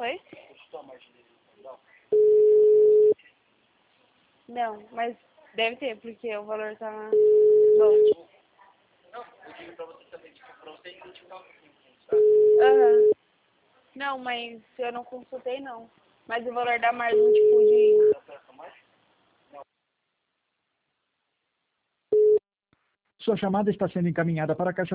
foi? Não, mas deve ter, porque o valor tá bom. Não, eu digo pra você também, tipo, pra você identificar o cliente, tá? Aham. Não, mas eu não consultei, não. Mas o valor dá mais um tipo de... Sua chamada está sendo encaminhada para a caixa